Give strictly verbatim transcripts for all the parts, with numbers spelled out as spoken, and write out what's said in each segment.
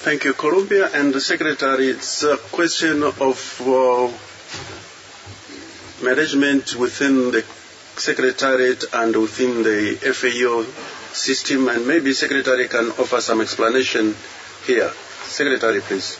Thank you, Columbia. And the Secretary, it's a question of uh, management within the Secretariat and within the F A O system, and maybe Secretary can offer some explanation here. Secretary, please.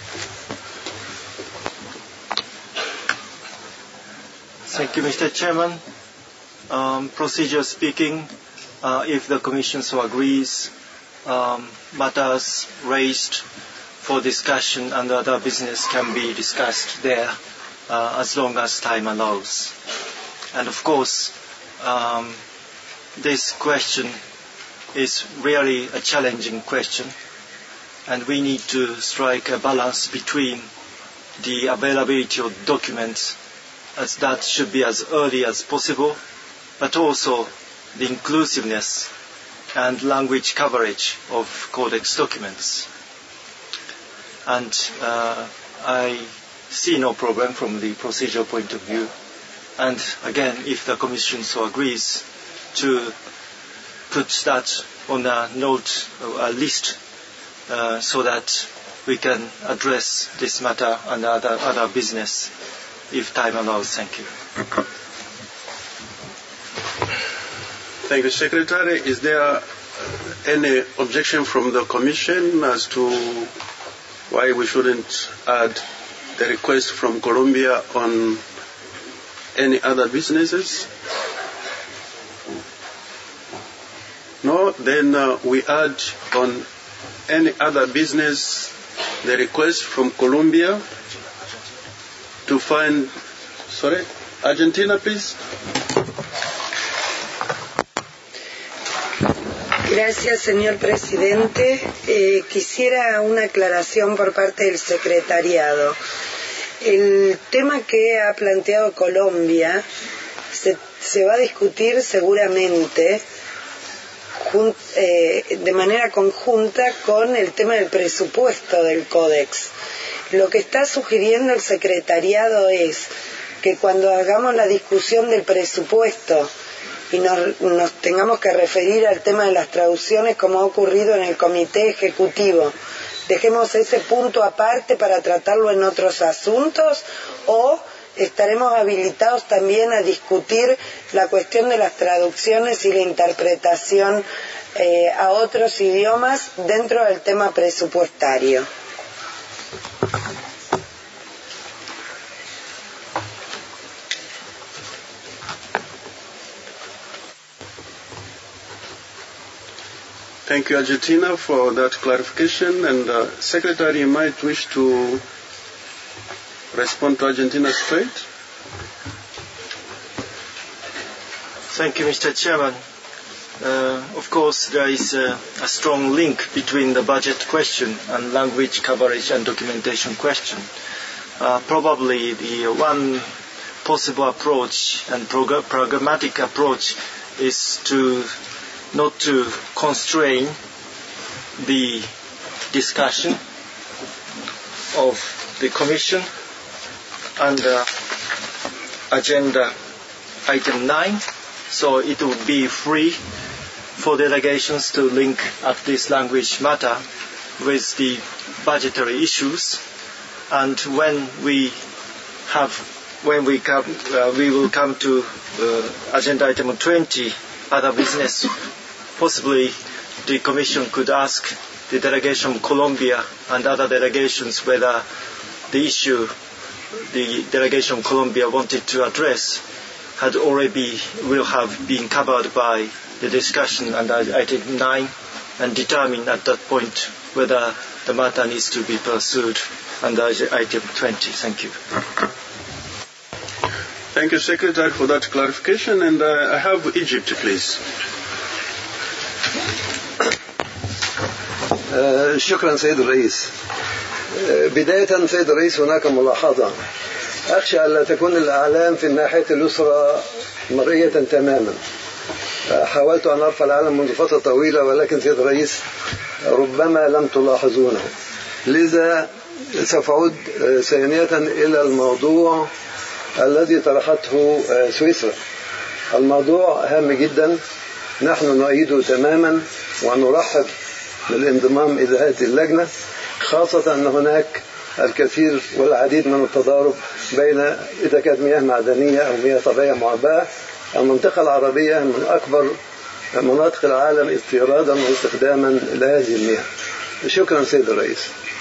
Thank you, Mister Chairman. Um, procedure speaking, uh, if the Commission so agrees, um, matters raised for discussion and other business can be discussed there uh, as long as time allows. And of course, um, this question is really a challenging question, and we need to strike a balance between the availability of documents, as that should be as early as possible, but also the inclusiveness and language coverage of Codex documents. And uh, I see no problem from the procedural point of view. And again, if the Commission so agrees to put that on a note, a list, uh, so that we can address this matter and other, other business, if time allows. Thank you. Thank you, Secretary. Is there any objection from the Commission as to why we shouldn't add the request from Colombia on any other businesses? No, then uh, we add on any other business the request from Colombia to find, sorry, Argentina, please. Gracias, señor presidente. Eh, quisiera una aclaración por parte del secretariado. El tema que ha planteado Colombia se, se va a discutir seguramente jun, eh, de manera conjunta con el tema del presupuesto del Códex. Lo que está sugiriendo el secretariado es que cuando hagamos la discusión del presupuesto y nos, nos tengamos que referir al tema de las traducciones como ha ocurrido en el comité ejecutivo, dejemos ese punto aparte para tratarlo en otros asuntos, o estaremos habilitados también a discutir la cuestión de las traducciones y la interpretación eh, a otros idiomas dentro del tema presupuestario. Thank you, Argentina, for that clarification. And uh, Secretary, you might wish to respond to Argentina straight. Thank you, Mister Chairman. Uh, of course, there is a, a strong link between the budget question and language coverage and documentation question. Uh, probably the one possible approach and prog- programmatic approach is to not to constrain the discussion of the Commission under agenda item nine, so it would be free for delegations to link up this language matter with the budgetary issues, and when we have when we come uh, we will come to uh, agenda item twenty, other business. Possibly the Commission could ask the delegation from Colombia and other delegations whether the issue the delegation from Colombia wanted to address had already be, will have been covered by the discussion under item nine, and determine at that point whether the matter needs to be pursued under item twenty. Thank you. Thank you, Secretary, for that clarification. And uh, I have Egypt, please. شكرا سيد الرئيس. بداية سيد الرئيس هناك ملاحظة، أخشى ألا تكون الأعلام في الناحية اليسرى مرئية تماما. حاولت أن أرفع العلم منذ فترة طويلة، ولكن سيد الرئيس ربما لم تلاحظونه، لذا سوف أعود ثانية إلى الموضوع الذي طرحته سويسرا. الموضوع هام جدا، نحن نؤيده تماما ونرحب بالانضمام إلى هذه اللجنة، خاصة أن هناك الكثير والعديد من التضارب بين إذا كانت مياه معدنية أو مياه طبيعية معبأة. المنطقة العربية من أكبر مناطق العالم استيرادا واستخداما لهذه المياه. شكرا سيد الرئيس.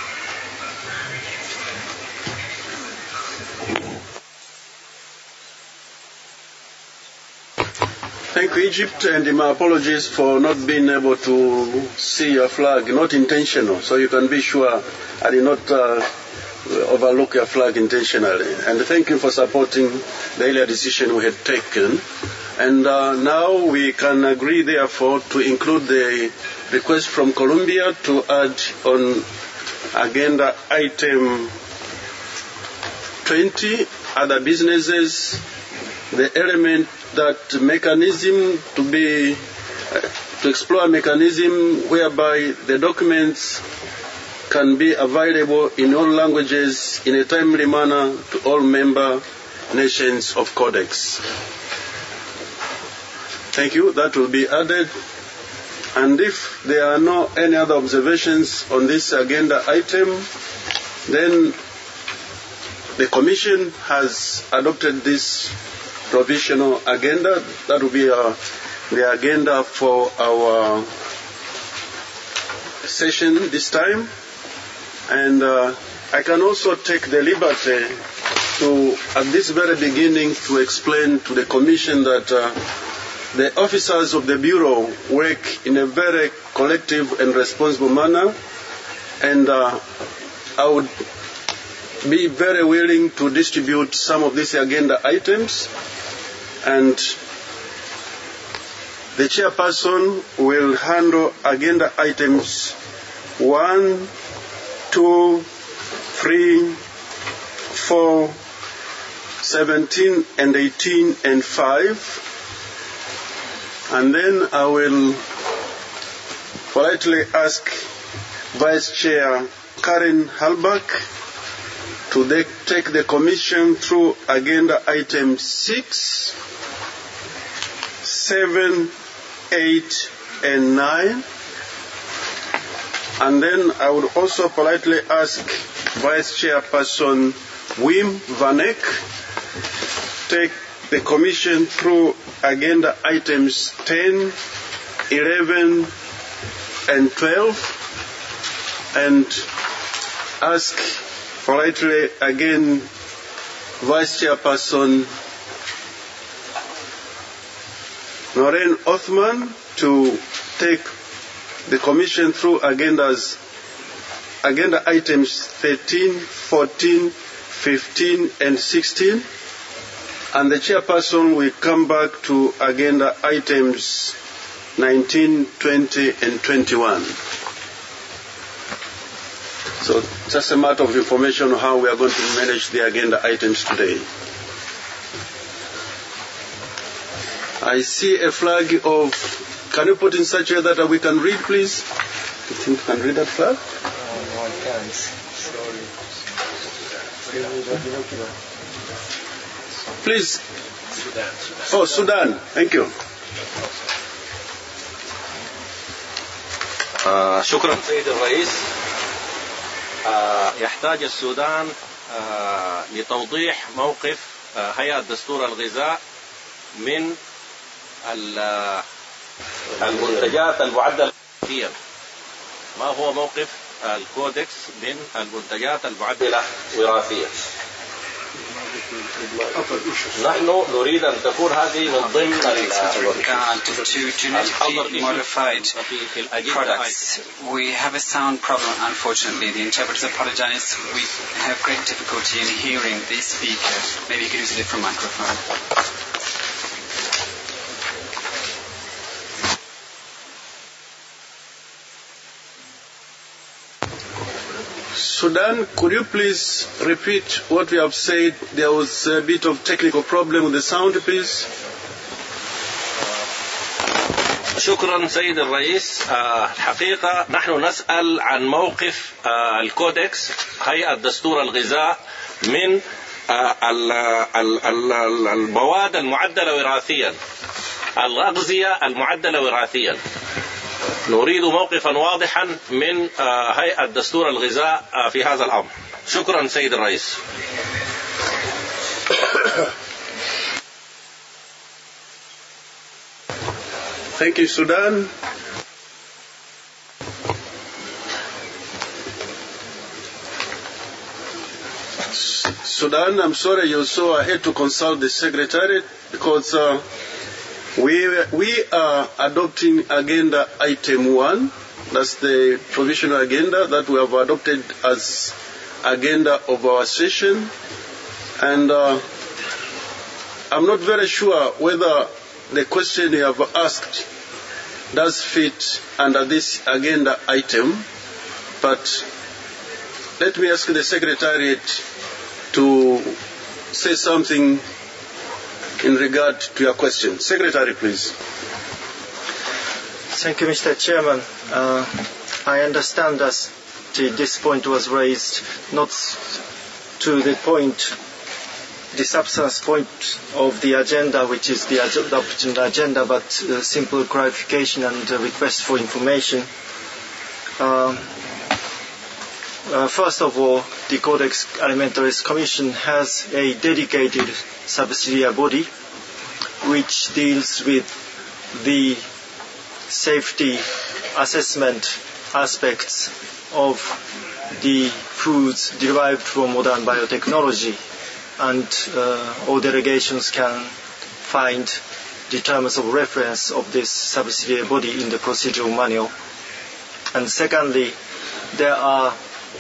Thank you, Egypt, and my apologies for not being able to see your flag, not intentional, so you can be sure I did not uh, overlook your flag intentionally. And thank you for supporting the earlier decision we had taken. And uh, now we can agree, therefore, to include the request from Colombia to add on agenda item twenty, other businesses, the element that mechanism to be, uh, to explore a mechanism whereby the documents can be available in all languages in a timely manner to all member nations of Codex. Thank you. That will be added. And if there are no any other observations on this agenda item, then the Commission has adopted this provisional agenda. That will be uh, the agenda for our session this time. And uh, I can also take the liberty to, at this very beginning, to explain to the Commission that uh, the officers of the Bureau work in a very collective and responsible manner, and uh, I would be very willing to distribute some of these agenda items, and the chairperson will handle agenda items one, two, three, four, seventeen, and eighteen, and five. And then I will politely ask Vice Chair Karen Halbach to de- take the Commission through agenda items six, seven, eight, and nine. And then I would also politely ask Vice Chairperson Wim van Eyck take the Commission through agenda items ten, eleven, and twelve, and ask politely again Vice Chairperson Noreen Othman to take the Commission through agendas, agenda items thirteen, fourteen, fifteen, and sixteen. And the chairperson will come back to agenda items nineteen, twenty, and twenty-one. So just a matter of information on how we are going to manage the agenda items today. I see a flag of, can you put in such a way that we can read, please? You think you can read that flag? No, I can't. Sorry. Please. Oh, Sudan. Thank you. آه شكرا سيد الرئيس. آه يحتاج السودان آه لتوضيح موقف آه هيئة دستور الغذاء من المنتجات المعدلة وراثيا. ما هو موقف الكودكس من المنتجات المعدلة وراثيا؟ نحن نريد أن تكون هذه من ضمن products. We have a sound problem, unfortunately. The interpreters apologize. We have great difficulty in hearing the speaker. Maybe you could use a different microphone. Sudan, could you please repeat what we have said? There was a bit of technical problem with the sound, please. شكرا سيد الرئيس. الحقيقة نحن نسأل عن موقف الكودكس هيئة دستور الغذاء من المواد المعدلة وراثيا، الأغذية المعدلة وراثيا. نريد موقفا واضحا من هيئة دستور الغذاء في هذا الأمر. شكرا سيد الرئيس. Thank you, Sudan. Sudan, I'm sorry you saw I had to consult the Secretariat because uh, we, we are adopting agenda item one. That's the provisional agenda that we have adopted as agenda of our session. And uh, I'm not very sure whether the question you have asked does fit under this agenda item, but let me ask the Secretariat to say something in regard to your question. Secretary, please. Thank you, Mister Chairman. Uh, I understand that this point was raised not to the point, the substance point of the agenda, which is the adoption agenda, but uh, simple clarification and uh, request for information. Um, uh, first of all, the Codex Alimentarius Commission has a dedicated subsidiary body which deals with the safety assessment aspects of the foods derived from modern biotechnology, and uh, all delegations can find the terms of reference of this subsidiary body in the procedural manual. And secondly, there are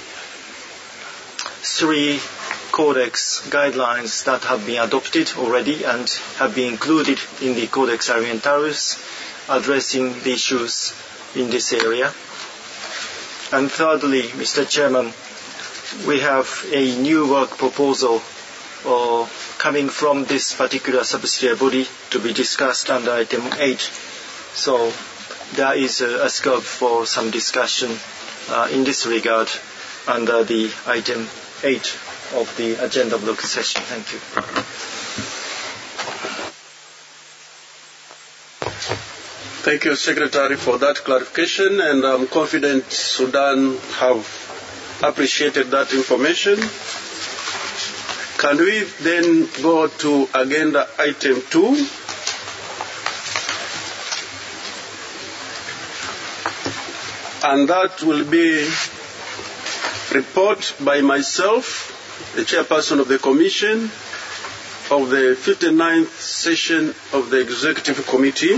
three Codex guidelines that have been adopted already and have been included in the Codex Alimentarius addressing the issues in this area. And thirdly, Mister Chairman, we have a new work proposal uh, coming from this particular subsidiary body to be discussed under item eight. So there is a, a scope for some discussion uh, in this regard under the item eight of the agenda of the session. Thank you. Thank you, Secretary, for that clarification, and I'm confident Sudan have appreciated that information. Can we then go to agenda item two? And that will be report by myself, the chairperson of the Commission, of the fifty-ninth session of the Executive Committee.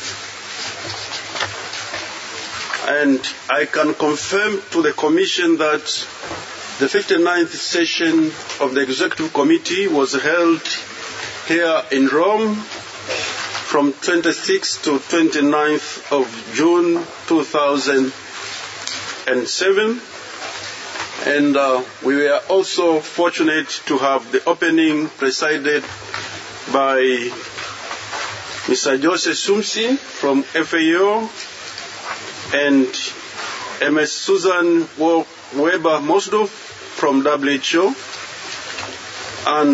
And I can confirm to the Commission that the fifty-ninth session of the Executive Committee was held here in Rome from twenty-sixth to twenty-ninth of June two thousand seven. And uh, we were also fortunate to have the opening presided by Mister Joseph Sumsi from F A O and M S Susan Weber Mosdorf from W H O. And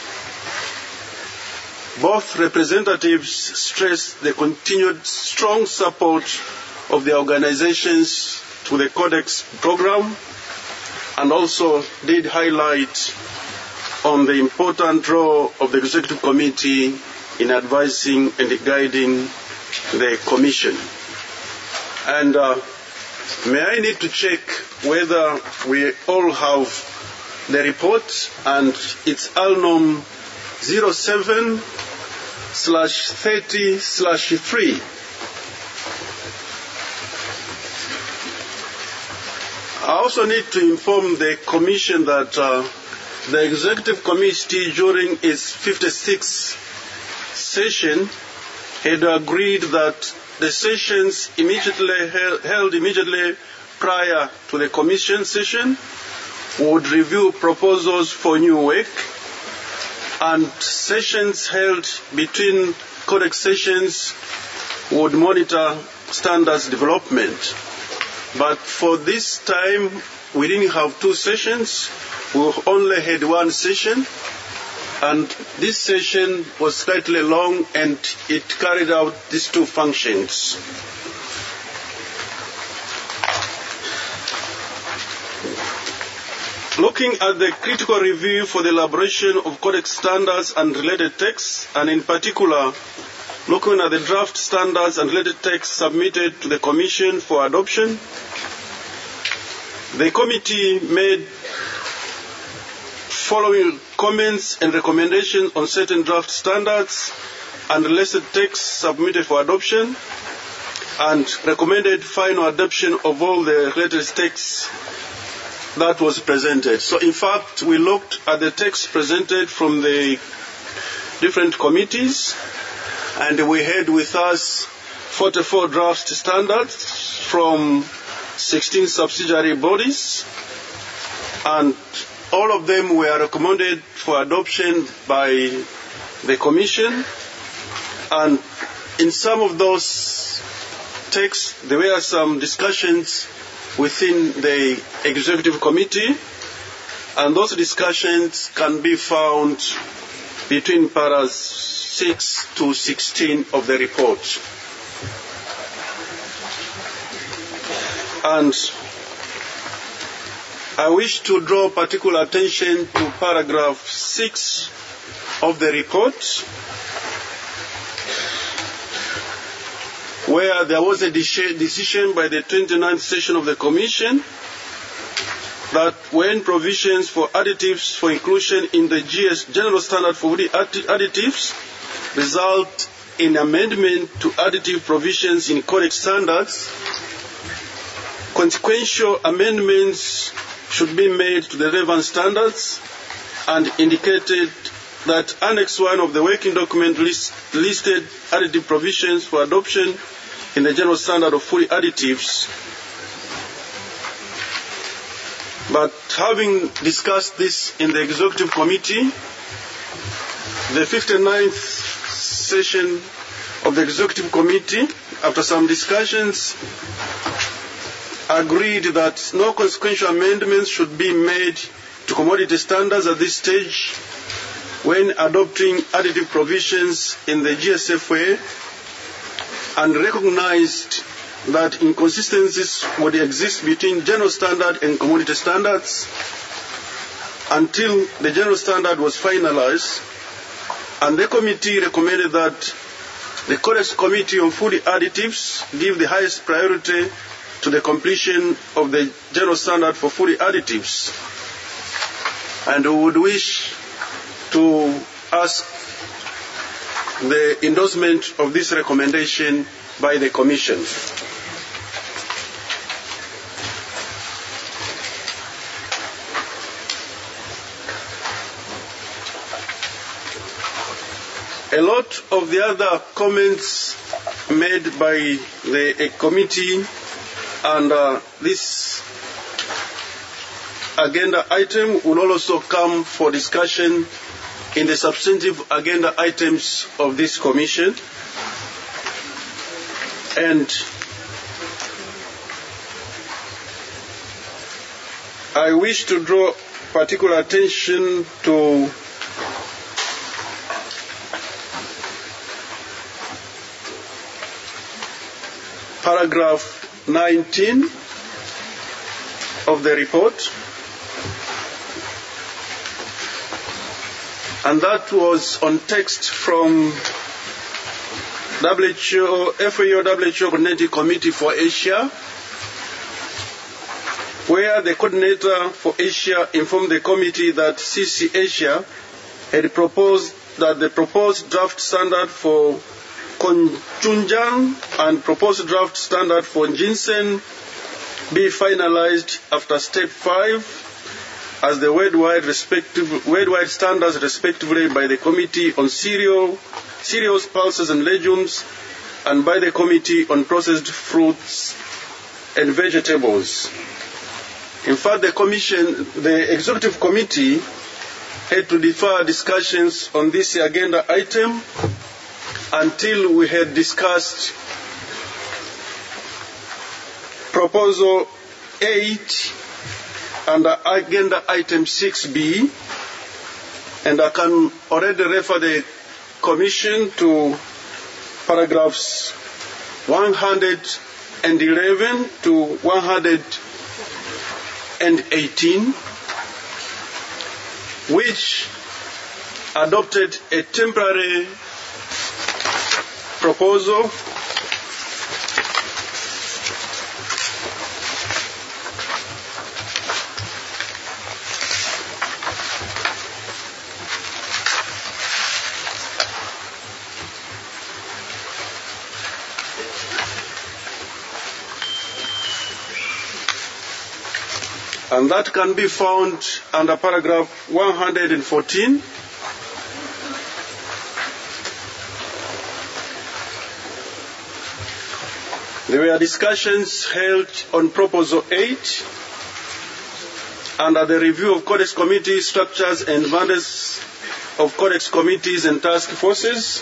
both representatives stressed the continued strong support of the organizations to the Codex program, and also did highlight on the important role of the Executive Committee in advising and guiding the Commission. And uh, may I need to check whether we all have the report, and it's Alnom zero seven slash thirty slash three. I also need to inform the Commission that uh, the Executive Committee during its fifty-sixth session had agreed that the sessions immediately held, held immediately prior to the Commission session would review proposals for new work, and sessions held between Codex sessions would monitor standards development. But for this time, we didn't have two sessions. We only had one session. And this session was slightly long, and it carried out these two functions. looking at the critical review for the elaboration of Codex standards and related texts, and in particular, looking at the draft standards and related texts submitted to the Commission for adoption, the committee made following comments and recommendations on certain draft standards and related texts submitted for adoption, and recommended final adoption of all the related texts that was presented. So in fact, we looked at the text presented from the different committees, and we had with us forty-four draft standards from sixteen subsidiary bodies, and all of them were recommended for adoption by the Commission. And in some of those texts, there were some discussions within the Executive Committee, and those discussions can be found between paras six to sixteen of the report. And I wish to draw particular attention to paragraph six of the report, where there was a decision by the twenty-ninth session of the Commission that when provisions for additives for inclusion in the G S General Standard for Woody Additives result in amendment to additive provisions in Codex standards, consequential amendments should be made to the relevant standards, and indicated that Annex one of the working document list, listed additive provisions for adoption in the General Standard of Food Additives. But having discussed this in the Executive Committee, the fifty-ninth session of the Executive Committee, after some discussions, agreed that no consequential amendments should be made to commodity standards at this stage when adopting additive provisions in the G S F A, and recognized that inconsistencies would exist between general standard and commodity standards until the general standard was finalized. And the committee recommended that the Codex Committee on Food Additives give the highest priority to the completion of the general standard for food additives. And we would wish to ask the endorsement of this recommendation by the Commission. A lot of the other comments made by the uh, committee and uh, this agenda item will also come for discussion in the substantive agenda items of this commission. And I wish to draw particular attention to paragraph nineteen of the report, and that was on text from W H O, F A O W H O Coordinating Committee for Asia, where the coordinator for Asia informed the committee that C C Asia had proposed that the proposed draft standard for Conchunjang and proposed draft standard for ginseng be finalized after step five as the worldwide, respective, worldwide standards respectively by the Committee on Cereal, Cereals, Pulses and Legumes, and by the Committee on Processed Fruits and Vegetables. In fact, the Commission, the Executive Committee had to defer discussions on this agenda item until we had discussed proposal eight under agenda item six B, and I can already refer the Commission to paragraphs one hundred eleven to one hundred eighteen which adopted a temporary proposal and that can be found under paragraph one hundred fourteen. There were discussions held on Proposal eight under the review of Codex Committee structures and mandates of Codex Committees and Task Forces.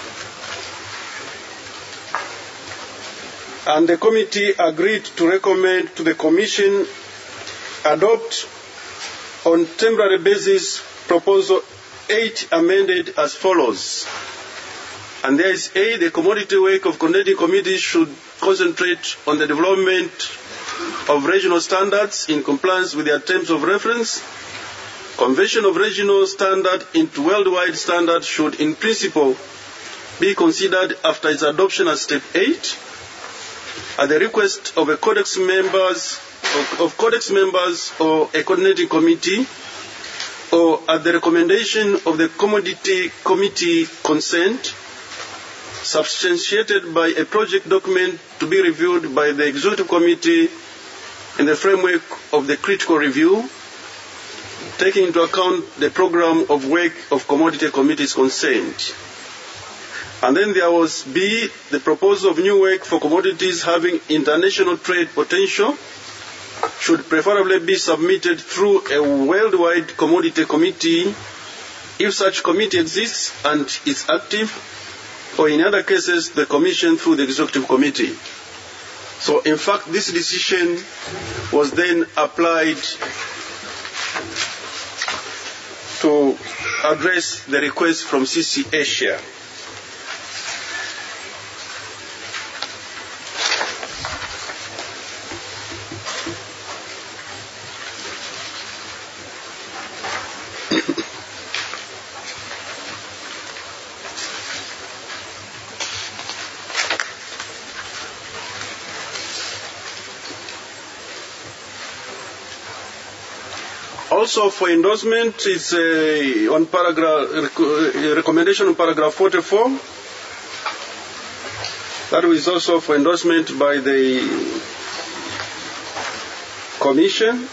And the committee agreed to recommend to the Commission adopt on temporary basis Proposal eight amended as follows. And there is A, the commodity work of coordinating committees should concentrate on the development of regional standards in compliance with their terms of reference. Conversion of regional standard into worldwide standard should in principle be considered after its adoption as step eight. At the request of a codex members of, of codex members or a coordinating committee, or at the recommendation of the commodity committee consent, substantiated by a project document to be reviewed by the executive committee in the framework of the critical review, taking into account the program of work of commodity committees concerned. And then there was B, the proposal of new work for commodities having international trade potential should preferably be submitted through a worldwide commodity committee if such committee exists and is active, or in other cases the Commission through the executive committee. So in fact this decision was then applied to address the request from C C Asia. Also for endorsement is uh, on paragraph uh, recommendation on paragraph forty-four. That is also for endorsement by the Commission.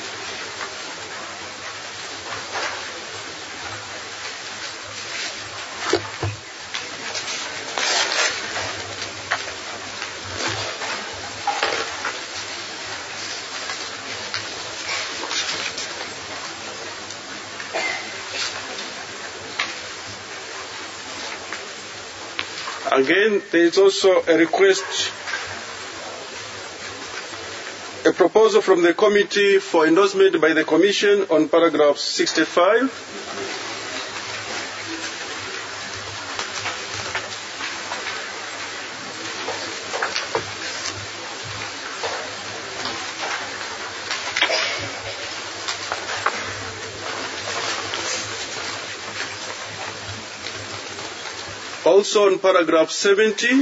Again, there is also a request, a proposal from the committee for endorsement by the Commission on paragraph sixty-five. Also on paragraph seventy,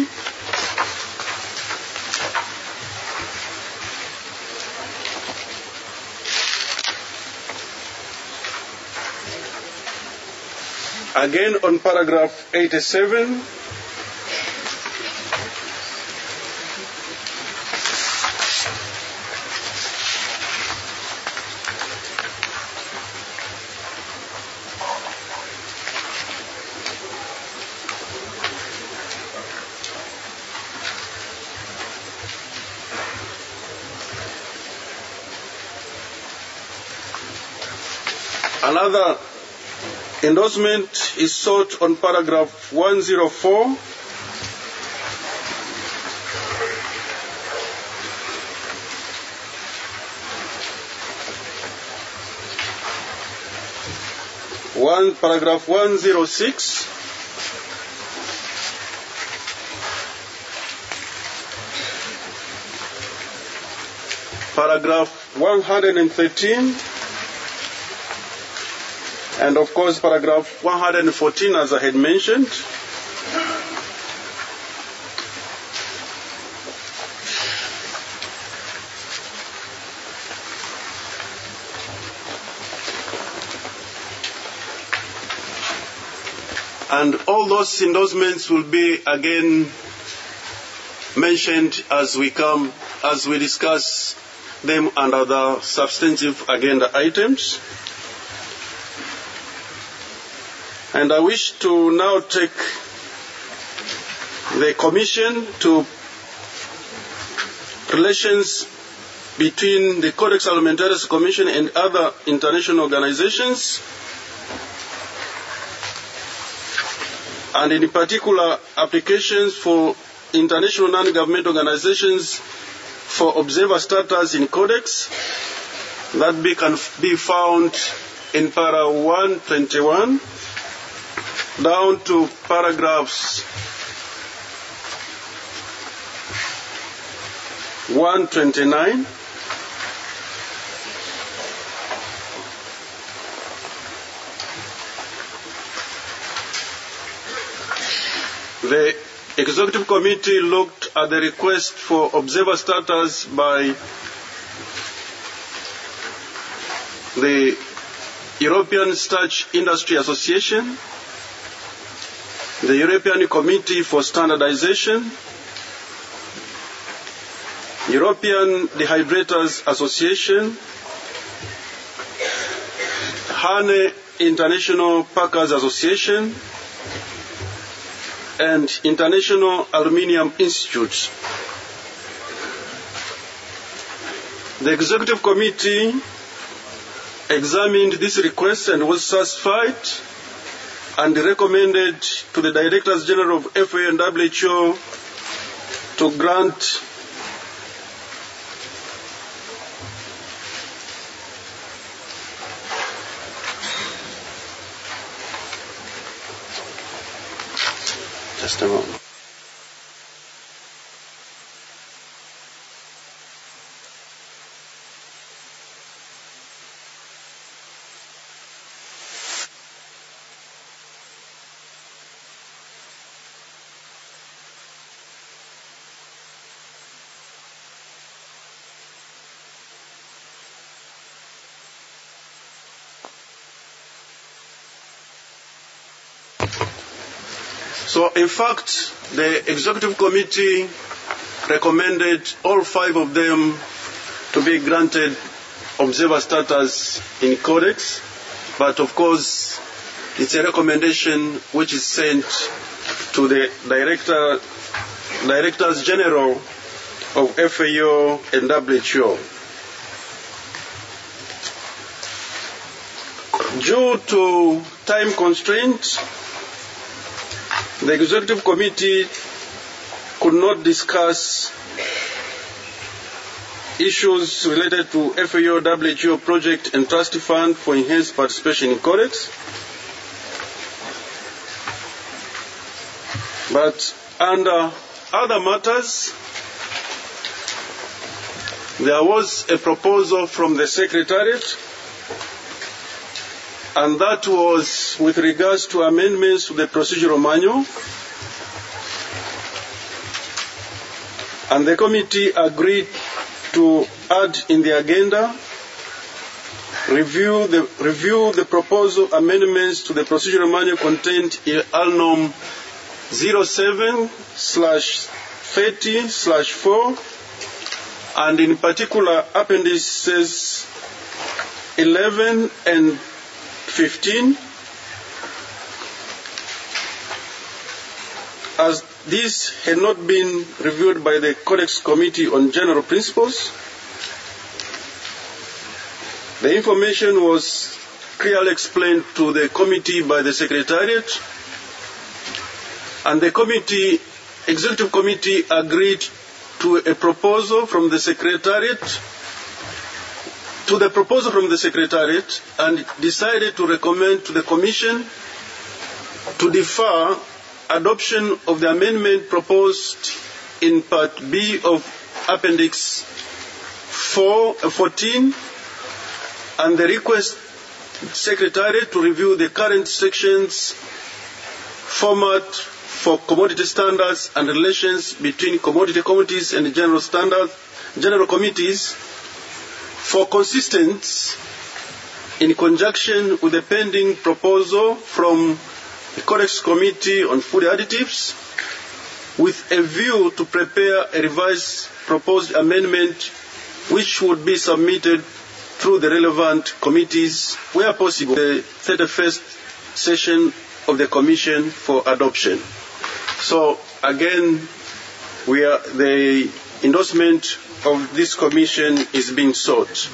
again on paragraph eighty-seven, another endorsement is sought on paragraph one oh four. One paragraph one oh six. Paragraph one hundred thirteen. And of course, paragraph one hundred fourteen, as I had mentioned, and all those endorsements will be again mentioned as we come, as we discuss them under the substantive agenda items. And I wish to now take the Commission to relations between the Codex Alimentarius Commission and other international organizations, and in particular applications for international non-government organizations for observer status in Codex, that be, can be found in para one twenty-one down to paragraphs one twenty-nine. The Executive Committee looked at the request for observer status by the European Starch Industry Association, the European Committee for Standardization, European Dehydrators Association, Honey International Packers Association, and International Aluminium Institute. The Executive Committee examined this request and was satisfied and recommended to the Directors General of F A O and W H O to grant just a moment. So, in fact, the Executive Committee recommended all five of them to be granted observer status in Codex, but of course, it's a recommendation which is sent to the Director, Directors General of F A O and W H O. Due to time constraints, the Executive Committee could not discuss issues related to F A O W H O project and trust fund for enhanced participation in Codex. But under other matters, there was a proposal from the Secretariat, and that was with regards to amendments to the procedural manual. And the committee agreed to add in the agenda, review the, review the proposal amendments to the procedural manual contained in Al Nom zero seven slash thirty slash four, and in particular appendices eleven and fifteen, as this had not been reviewed by the Codex Committee on General Principles. The information was clearly explained to the committee by the Secretariat, and the committee, Executive Committee agreed to a proposal from the Secretariat to the proposal from the Secretariat and decided to recommend to the Commission to defer adoption of the amendment proposed in Part B of Appendix four, uh, fourteen, and the request Secretariat to review the current sections, format for commodity standards and relations between commodity committees and general standard, general committees for consistency in conjunction with the pending proposal from the Codex Committee on Food Additives with a view to prepare a revised proposed amendment which would be submitted through the relevant committees where possible the thirty-first session of the Commission for adoption. So again, we are, the endorsement of this Commission is being sought.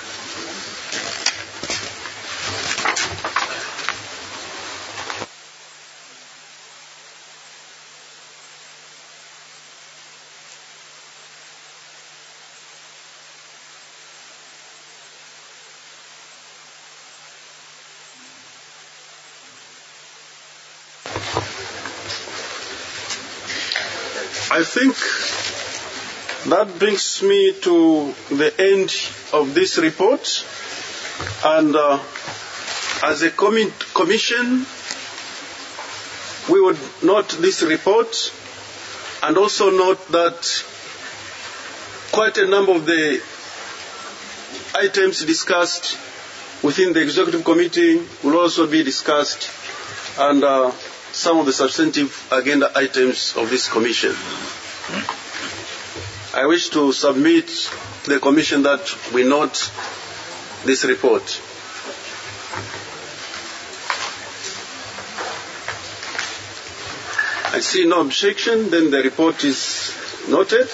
I think that brings me to the end of this report, and uh, as a com- commission we would note this report and also note that quite a number of the items discussed within the executive committee will also be discussed and uh, some of the substantive agenda items of this commission. I wish to submit to the commission that we note this report. I see no objection, then the report is noted.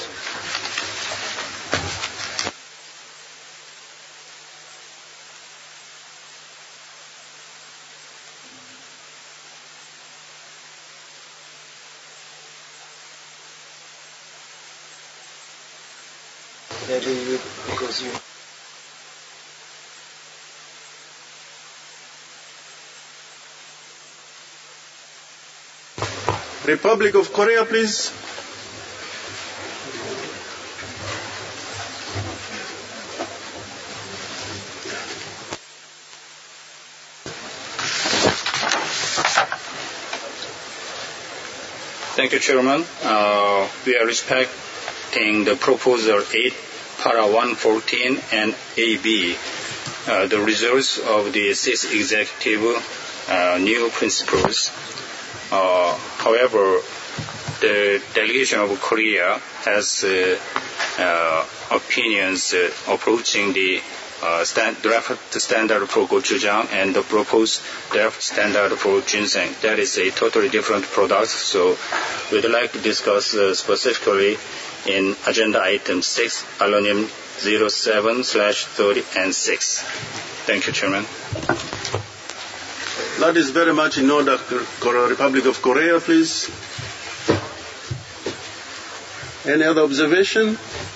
Maybe because you. Republic of Korea, please. Thank you, Chairman. Uh, we are respecting the proposal eight, para one fourteen and A B, uh, the results of the sixth executive uh, new principles. Uh, however, the delegation of Korea has uh, uh, opinions uh, approaching the uh, stand, draft standard for gochujang and the proposed draft standard for ginseng. That is a totally different product, so we'd like to discuss uh, specifically in agenda item six, aluminum zero seven slash thirty and six. Thank you, Chairman. That is very much in order. Republic of Korea, please. Any other observation?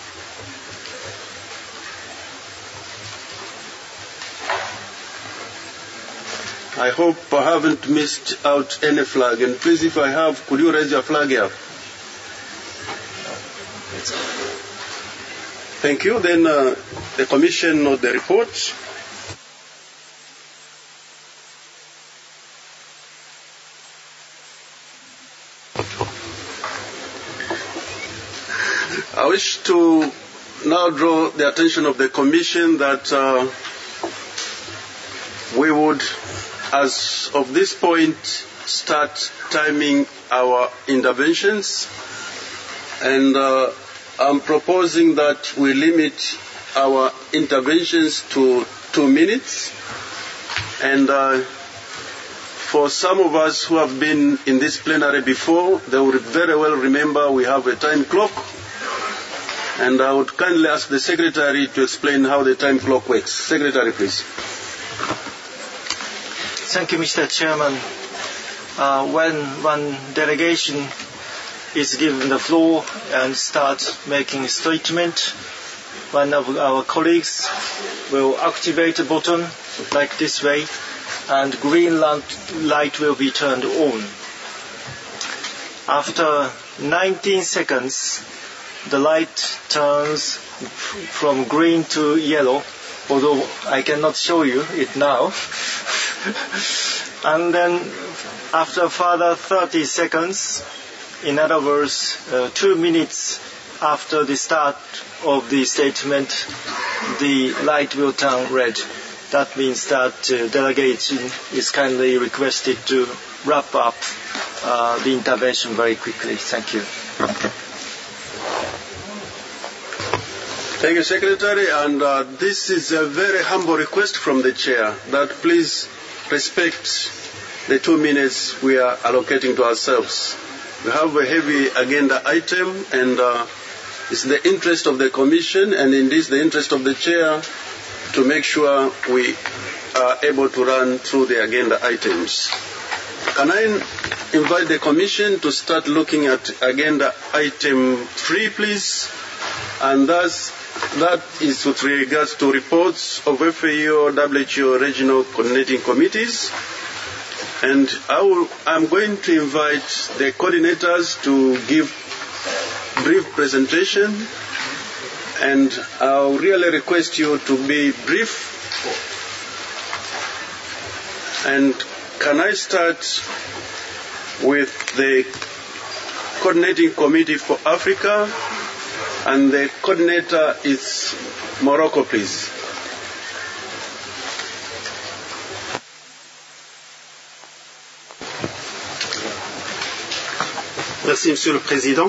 I hope I haven't missed out any flag. And please, if I have, could you raise your flag here? Thank you. Then uh, the Commission note the report. I wish to now draw the attention of the Commission that uh, we would, as of this point, start timing our interventions, and uh, I'm proposing that we limit our interventions to two minutes, and uh, for some of us who have been in this plenary before, they will very well remember we have a time clock. And I would kindly ask the Secretary to explain how the time clock works. Secretary, please. Thank you, Mister Chairman. Uh, when one delegation is given the floor and start making a statement, one of our colleagues will activate a button like this way, and green light will be turned on. After nineteen seconds, the light turns from green to yellow, although I cannot show you it now. And then after further thirty seconds, in other words, uh, two minutes after the start of the statement, the light will turn red. That means that uh, delegation is kindly requested to wrap up uh, the intervention very quickly. Thank you. Thank you, Secretary. And uh, this is a very humble request from the Chair that please respect the two minutes we are allocating to ourselves. We have a heavy agenda item, and uh, it's the interest of the Commission and indeed the interest of the Chair to make sure we are able to run through the agenda items. Can I invite the Commission to start looking at agenda item three, please? And thus, that is with regards to reports of F A O, W H O regional coordinating committees. And I will, I'm going to invite the coordinators to give brief presentation, and I'll really request you to be brief. And can I start with the coordinating committee for Africa, and the coordinator is Morocco, please. Merci, Monsieur le Président.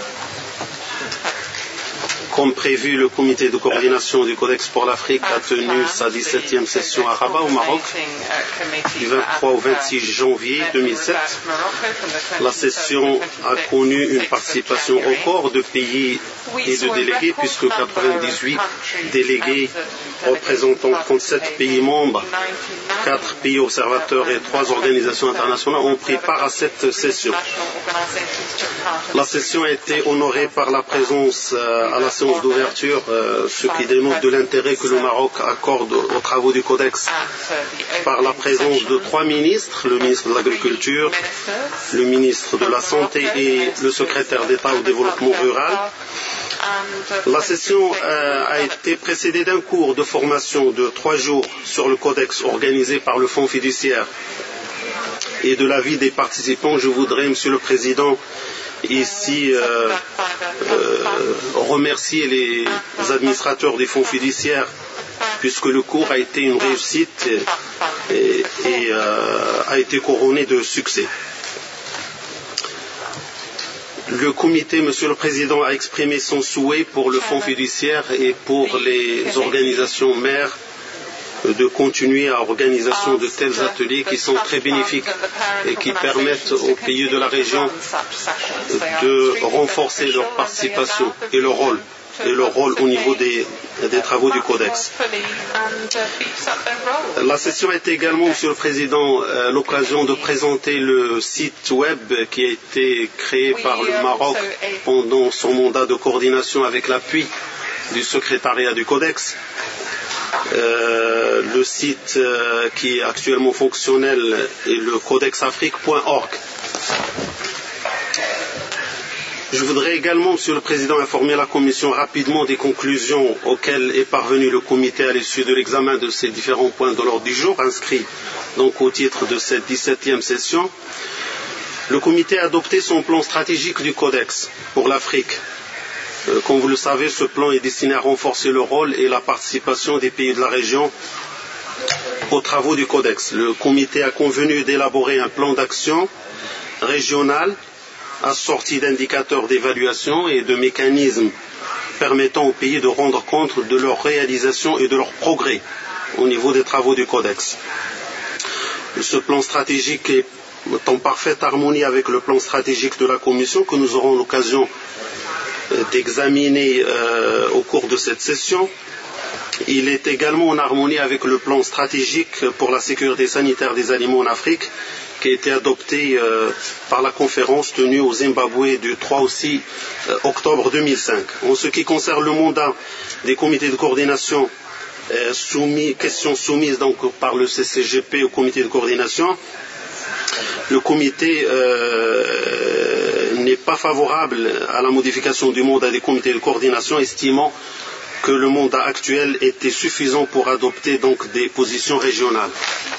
Comme prévu, le comité de coordination du Codex pour l'Afrique a tenu sa dix-septième session à Rabat, au Maroc, du vingt-trois au vingt-six janvier deux mille sept. La session a connu une participation record de pays et de délégués, puisque quatre-vingt-dix-huit délégués représentant trente-sept pays membres, quatre pays observateurs et trois organisations internationales ont pris part à cette session. La session a été honorée par la présence à la séance d'ouverture, ce qui démontre de l'intérêt que le Maroc accorde aux travaux du Codex, par la présence de trois ministres, le ministre de l'Agriculture, le ministre de la Santé et le secrétaire d'État au développement rural. La session euh, a été précédée d'un cours de formation de trois jours sur le Codex organisé par le Fonds fiduciaire. Et de l'avis des participants, je voudrais, Monsieur le Président, ici euh, euh, remercier les administrateurs des fonds fiduciaires, puisque le cours a été une réussite et, et, et euh, a été couronné de succès. Le comité, Monsieur le Président, a exprimé son souhait pour le fonds fiduciaire et pour les organisations mères de continuer à l'organisation de tels ateliers qui sont très bénéfiques et qui permettent aux pays de la région de renforcer leur participation et leur rôle, et leur rôle au niveau des, des travaux du Codex. La session a été également, Monsieur le Président, l'occasion de présenter le site web qui a été créé par le Maroc pendant son mandat de coordination avec l'appui du secrétariat du Codex. Euh, le site euh, qui est actuellement fonctionnel est le codexafrique point org. Je voudrais également, Monsieur le Président, informer la Commission rapidement des conclusions auxquelles est parvenu le comité à l'issue de l'examen de ces différents points de l'ordre du jour, inscrits donc au titre de cette dix-septième session. Le comité a adopté son plan stratégique du Codex pour l'Afrique. Comme vous le savez, ce plan est destiné à renforcer le rôle et la participation des pays de la région aux travaux du Codex. Le comité a convenu d'élaborer un plan d'action régional assorti d'indicateurs d'évaluation et de mécanismes permettant aux pays de rendre compte de leur réalisation et de leur progrès au niveau des travaux du Codex. Ce plan stratégique est en parfaite harmonie avec le plan stratégique de la Commission que nous aurons l'occasion d'examiner euh, au cours de cette session. Il est également en harmonie avec le plan stratégique pour la sécurité sanitaire des aliments en Afrique qui a été adopté euh, par la conférence tenue au Zimbabwe du trois au six euh, octobre deux mille cinq. En ce qui concerne le mandat des comités de coordination, euh, soumis, questions soumises donc par le C C G P au comité de coordination, le comité euh, n'est pas favorable à la modification du mandat des comités de coordination, estimant que le mandat actuel était suffisant pour adopter donc des positions régionales.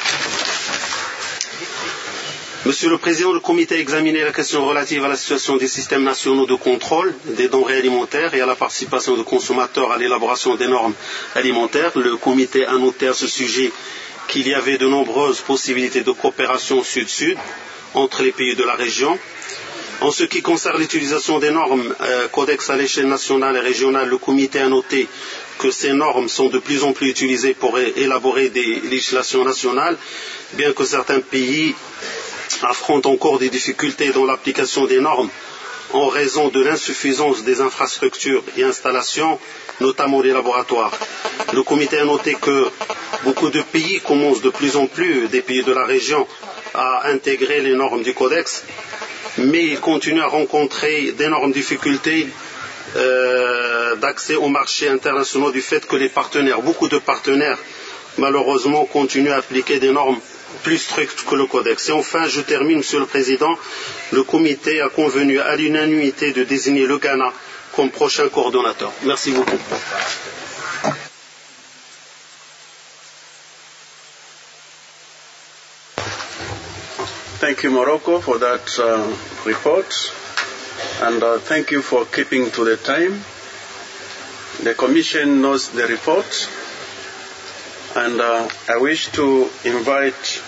Monsieur le Président, le comité a examiné la question relative à la situation des systèmes nationaux de contrôle des denrées alimentaires et à la participation des consommateurs à l'élaboration des normes alimentaires. Le comité a noté à ce sujet qu'il y avait de nombreuses possibilités de coopération sud-sud entre les pays de la région. En ce qui concerne l'utilisation des normes euh, codex à l'échelle nationale et régionale, le comité a noté que ces normes sont de plus en plus utilisées pour élaborer des législations nationales, bien que certains pays affrontent encore des difficultés dans l'application des normes en raison de l'insuffisance des infrastructures et installations, notamment les laboratoires. Le comité a noté que beaucoup de pays commencent de plus en plus, des pays de la région, à intégrer les normes du Codex, mais ils continuent à rencontrer d'énormes difficultés euh, d'accès aux marchés internationaux du fait que les partenaires, beaucoup de partenaires, malheureusement, continuent à appliquer des normes plus strictes que le Codex. Et enfin, je termine, Monsieur le Président, le comité a convenu à l'unanimité de désigner le Ghana comme prochain coordonnateur. Merci beaucoup. Thank you, Morocco, for that uh, report, and uh, thank you for keeping to the time. The Commission knows the report, and uh, I wish to invite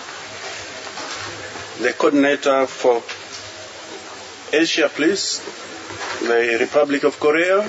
the coordinator for Asia, please, the Republic of Korea.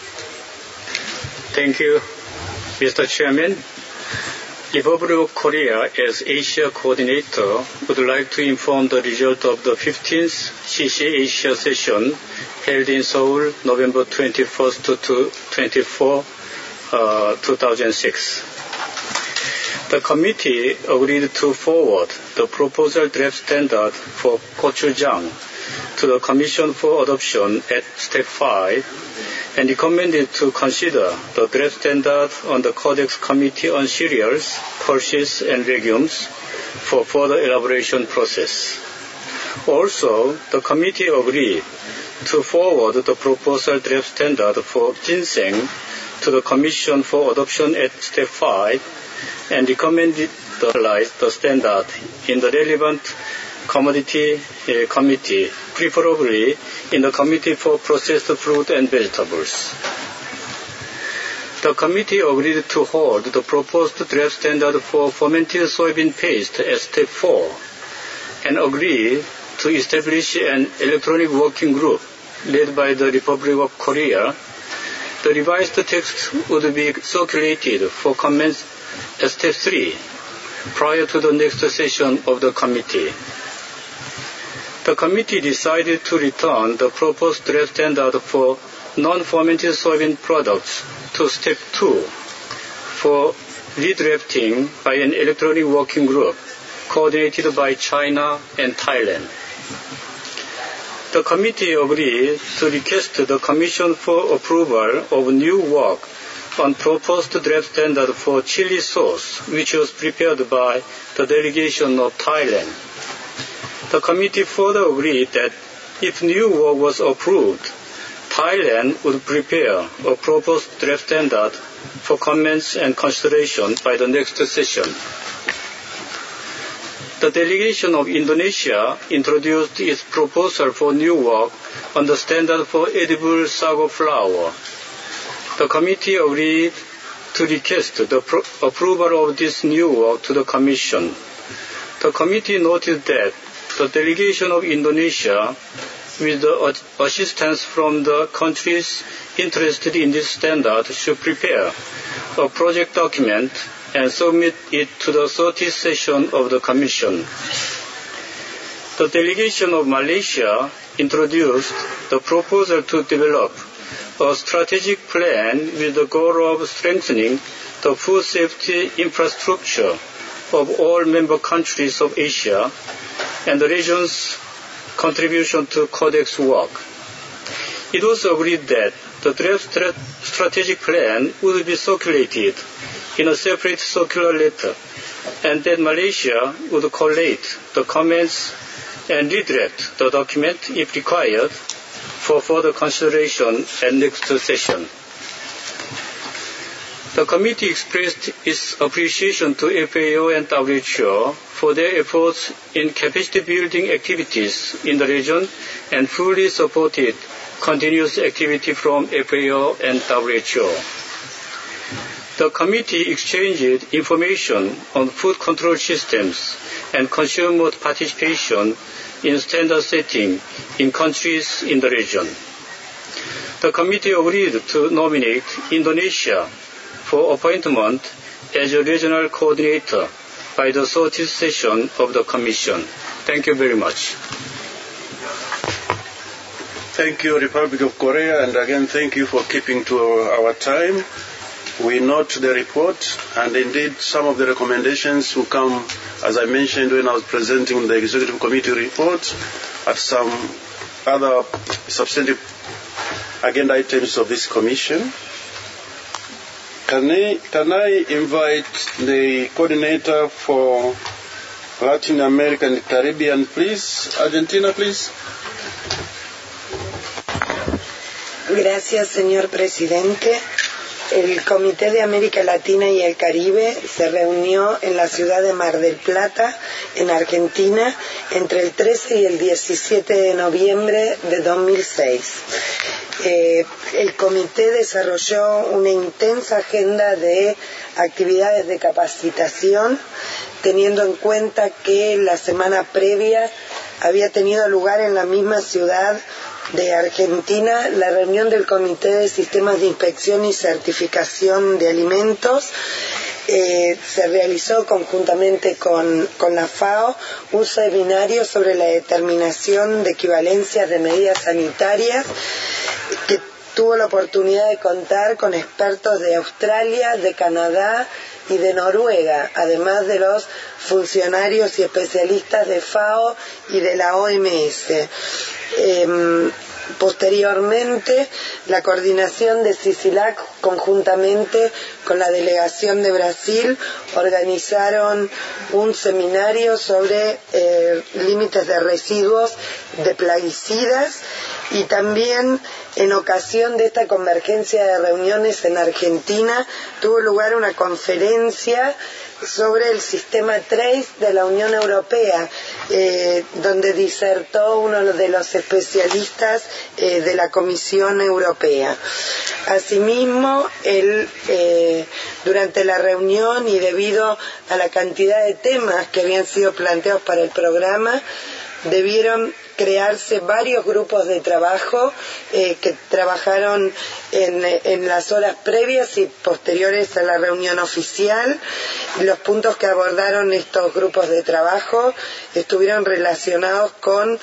Thank you, Mister Chairman. Republic of Korea, as Asia coordinator, would like to inform the result of the fifteenth C C Asia session held in Seoul, November twenty-first to twenty-fourth, uh, two thousand six. The committee agreed to forward the proposal draft standard for gochujang to the Commission for adoption at step five and recommended to consider the draft standard on the Codex Committee on Cereals, Pulses and Legumes for further elaboration process. Also, the committee agreed to forward the proposal draft standard for ginseng to the Commission for adoption at step five and recommended to analyze the standard in the relevant commodity uh, committee, preferably in the Committee for Processed Fruit and Vegetables. The committee agreed to hold the proposed draft standard for fermented soybean paste at step four and agreed to establish an electronic working group led by the Republic of Korea. The revised text would be circulated for comments at step three prior to the next session of the committee. The committee decided to return the proposed draft standard for non-fermented soybean products to step two for redrafting by an electronic working group coordinated by China and Thailand. The committee agreed to request the Commission for approval of new work on proposed draft standard for chili sauce, which was prepared by the delegation of Thailand. The committee further agreed that if new work was approved, Thailand would prepare a proposed draft standard for comments and consideration by the next session. The delegation of Indonesia introduced its proposal for new work on the standard for edible sago flour. The committee agreed to request the pro- approval of this new work to the Commission. The committee noted that the delegation of Indonesia, with the assistance from the countries interested in this standard, should prepare a project document and submit it to the thirtieth session of the Commission. The delegation of Malaysia introduced the proposal to develop a strategic plan with the goal of strengthening the food safety infrastructure of all member countries of Asia and the region's contribution to Codex work. It was agreed that the draft strategic plan would be circulated in a separate circular letter and that Malaysia would collate the comments and redraft the document if required for further consideration at next session. The committee expressed its appreciation to F A O and W H O for their efforts in capacity building activities in the region and fully supported continuous activity from F A O and W H O. The committee exchanged information on food control systems and consumer participation in standard setting in countries in the region. The committee agreed to nominate Indonesia for appointment as a regional coordinator by the thirtieth session of the Commission. Thank you very much. Thank you, Republic of Korea, and again thank you for keeping to our time. We note the report, and indeed some of the recommendations will come, as I mentioned when I was presenting the Executive Committee report, at some other substantive agenda items of this Commission. Can I, can I invite the coordinator for Latin America and Caribbean, please? Argentina, please. Gracias, señor presidente. El Comité de América Latina y el Caribe se reunió en la ciudad de Mar del Plata, en Argentina, entre el trece y el diecisiete de noviembre de dos mil seis. Eh, el comité desarrolló una intensa agenda de actividades de capacitación, teniendo en cuenta que la semana previa había tenido lugar en la misma ciudad de Argentina la reunión del Comité de Sistemas de Inspección y Certificación de Alimentos. Eh, se realizó conjuntamente con, con la FAO un seminario sobre la determinación de equivalencias de medidas sanitarias que tuvo la oportunidad de contar con expertos de Australia, de Canadá y de Noruega, además de los funcionarios y especialistas de FAO y de la O M S. Eh, posteriormente, la coordinación de CICILAC, conjuntamente con la delegación de Brasil, organizaron un seminario sobre eh, límites de residuos de plaguicidas, y también en ocasión de esta convergencia de reuniones en Argentina tuvo lugar una conferencia sobre el sistema TRACE de la Unión Europea, eh, donde disertó uno de los especialistas eh, de la Comisión Europea. Asimismo, el, eh, durante la reunión y debido a la cantidad de temas que habían sido planteados para el programa, debieron crearse varios grupos de trabajo eh, que trabajaron en, en las horas previas y posteriores a la reunión oficial. Los puntos que abordaron estos grupos de trabajo estuvieron relacionados con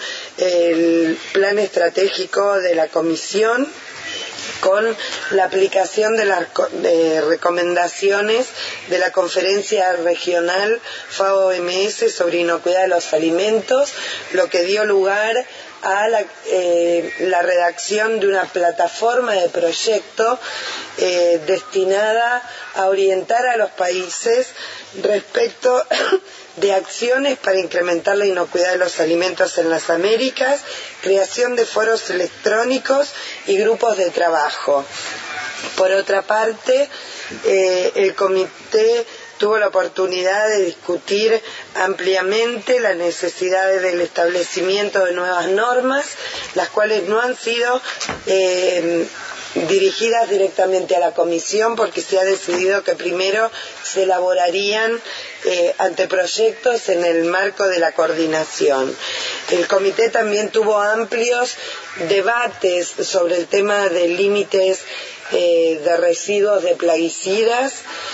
el plan estratégico de la Comisión, con la aplicación de las de recomendaciones de la Conferencia Regional FAO M S sobre inocuidad de los alimentos, lo que dio lugar a la, eh, la redacción de una plataforma de proyecto eh, destinada a orientar a los países respecto de acciones para incrementar la inocuidad de los alimentos en las Américas, creación de foros electrónicos y grupos de trabajo. Por otra parte, eh, el comité tuvo la oportunidad de discutir ampliamente la necesidad del establecimiento de nuevas normas, las cuales no han sido eh, dirigidas directamente a la Comisión, porque se ha decidido que primero se elaborarían eh, anteproyectos en el marco de la coordinación. El comité también tuvo amplios debates sobre el tema de límites eh, de residuos de plaguicidas,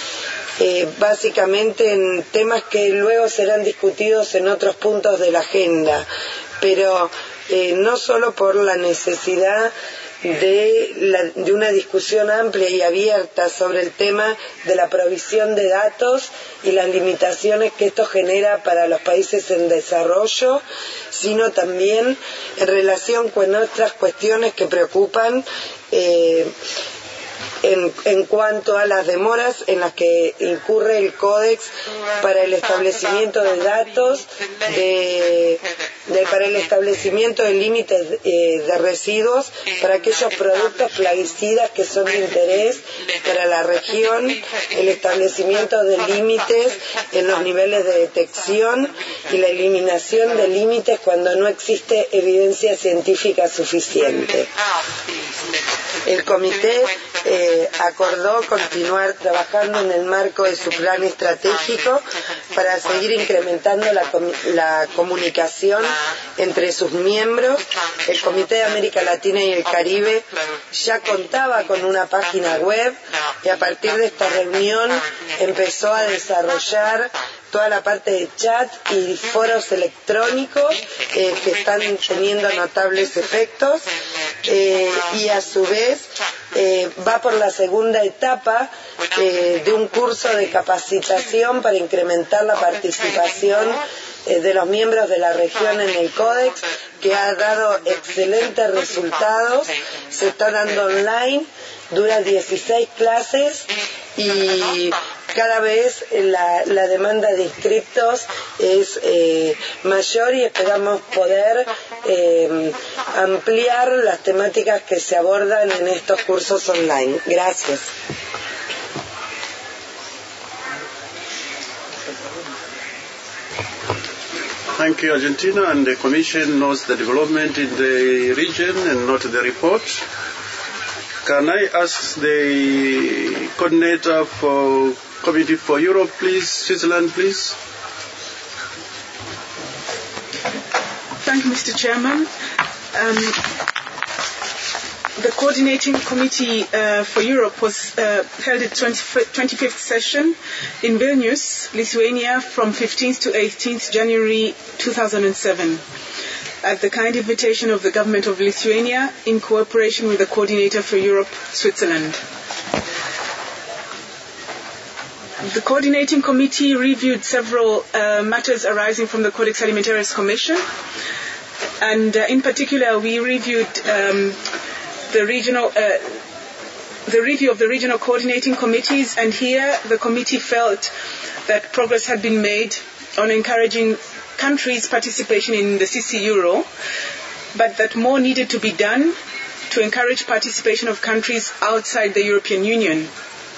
Eh, básicamente en temas que luego serán discutidos en otros puntos de la agenda, pero eh, no solo por la necesidad de, la, de una discusión amplia y abierta sobre el tema de la provisión de datos y las limitaciones que esto genera para los países en desarrollo, sino también en relación con otras cuestiones que preocupan eh, En, en cuanto a las demoras en las que incurre el Códex para el establecimiento de datos de de, para el establecimiento de límites eh, de residuos para aquellos productos plaguicidas que son de interés para la región, el establecimiento de límites en los niveles de detección y la eliminación de límites cuando no existe evidencia científica suficiente. El comité eh, acordó continuar trabajando en el marco de su plan estratégico para seguir incrementando la, com la comunicación entre sus miembros. El Comité de América Latina y el Caribe ya contaba con una página web y a partir de esta reunión empezó a desarrollar toda la parte de chat y foros electrónicos eh, que están teniendo notables efectos eh, y a su vez eh, va por la segunda etapa eh, de un curso de capacitación para incrementar la participación eh, de los miembros de la región en el Códex, que ha dado excelentes resultados. Se está dando online, dura dieciséis clases y cada vez la, la demanda de inscriptos es eh, mayor y esperamos poder eh, ampliar las temáticas que se abordan en estos cursos online. Gracias. Thank you, Argentina, and the Commission knows the development in the region and not the report. Can I ask the coordinator for Committee for Europe, please, Switzerland, please? Thank you, Mister Chairman. Um, the Coordinating Committee uh, for Europe was uh, held its twenty-fifth session in Vilnius, Lithuania, from fifteenth to eighteenth January two thousand seven. At the kind invitation of the Government of Lithuania in cooperation with the Coordinator for Europe, Switzerland. The Coordinating Committee reviewed several uh, matters arising from the Codex Alimentarius Commission, and uh, in particular we reviewed um, the regional uh, the review of the regional coordinating committees, and here the committee felt that progress had been made on encouraging countries' participation in the C C Euro, but that more needed to be done to encourage participation of countries outside the European Union.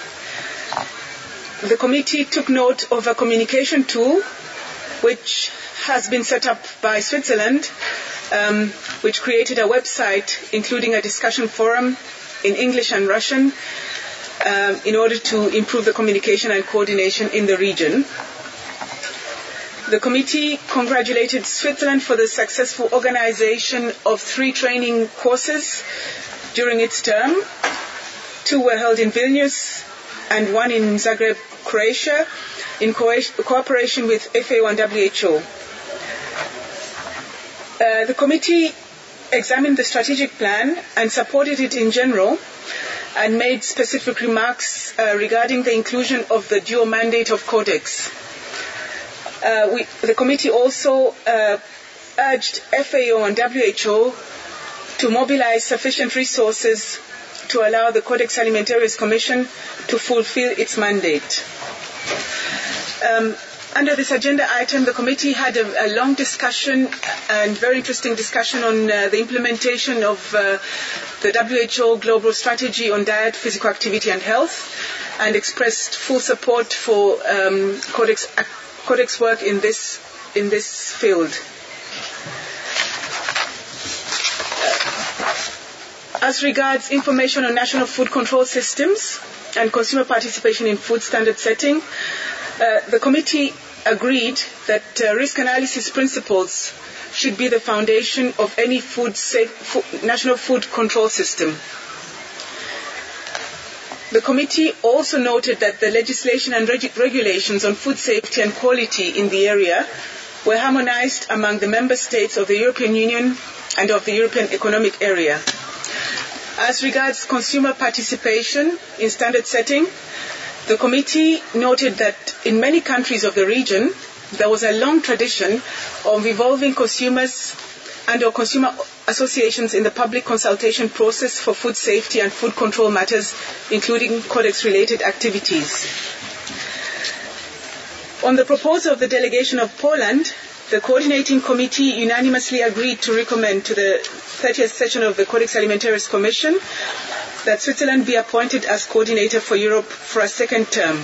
The committee took note of a communication tool which has been set up by Switzerland, um, which created a website including a discussion forum in English and Russian um, in order to improve the communication and coordination in the region. The committee congratulated Switzerland for the successful organization of three training courses during its term. Two were held in Vilnius and one in Zagreb, Croatia, in co- cooperation with F A O and W H O. Uh, the committee examined the strategic plan and supported it in general, and made specific remarks uh, regarding the inclusion of the dual mandate of Codex. Uh, we, the committee also uh, urged F A O and W H O to mobilize sufficient resources to allow the Codex Alimentarius Commission to fulfill its mandate. Um, under this agenda item, the committee had a, a long discussion and very interesting discussion on uh, the implementation of uh, the W H O Global Strategy on Diet, Physical Activity and Health, and expressed full support for um, Codex, uh, Codex work in this, in this field. As regards information on national food control systems and consumer participation in food standard setting, uh, the committee agreed that uh, risk analysis principles should be the foundation of any food safe, food, national food control system. The committee also noted that the legislation and reg- regulations on food safety and quality in the area were harmonized among the member states of the European Union and of the European Economic Area. As regards consumer participation in standard setting, the committee noted that in many countries of the region, there was a long tradition of involving consumers and or consumer associations in the public consultation process for food safety and food control matters, including Codex-related activities. On the proposal of the delegation of Poland, the coordinating committee unanimously agreed to recommend to the thirtieth session of the Codex Alimentarius Commission that Switzerland be appointed as coordinator for Europe for a second term.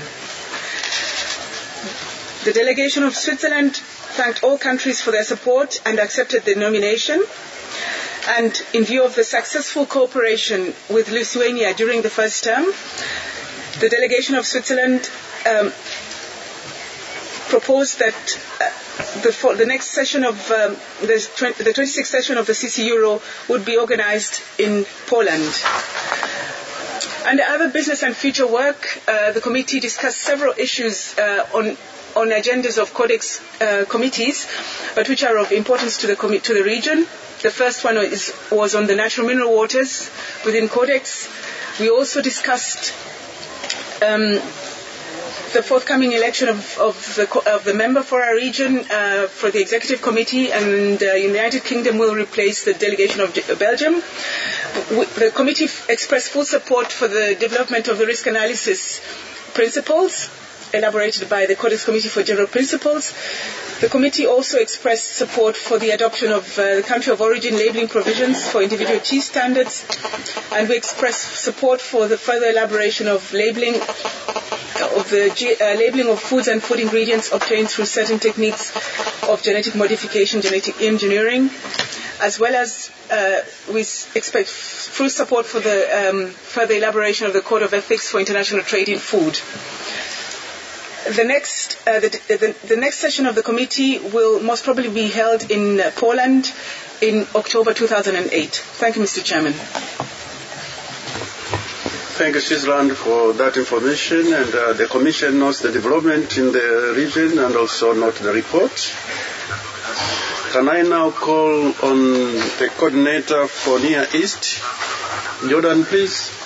The delegation of Switzerland thanked all countries for their support and accepted the nomination. And in view of the successful cooperation with Lithuania during the first term, the delegation of Switzerland um, proposed that uh, the, for the next session of um, the, twenty, the twenty-sixth session of the C C Euro would be organized in Poland. Under other business and future work, uh, the committee discussed several issues uh, on on agendas of Codex uh, committees, but which are of importance to the com- to the region. The first one is, was on the natural mineral waters within Codex. We also discussed um, the forthcoming election of, of, the, of the member for our region uh, for the executive committee, and the uh, United Kingdom will replace the delegation of Belgium. The committee expressed full support for the development of the risk analysis principles elaborated by the Codex Committee for General Principles. The committee also expressed support for the adoption of uh, the country of origin labelling provisions for individual cheese standards, and we expressed support for the further elaboration of labelling of the G- uh, labelling of foods and food ingredients obtained through certain techniques of genetic modification, genetic engineering, as well as uh, we expect full support for the um, further elaboration of the Code of Ethics for international trade in food. The next, uh, the, the, the next session of the committee will most probably be held in uh, Poland in October two thousand eight. Thank you, Mister Chairman. Thank you, Switzerland, for that information. And uh, the Commission notes the development in the region and also note the report. Can I now call on the coordinator for Near East? Jordan, please.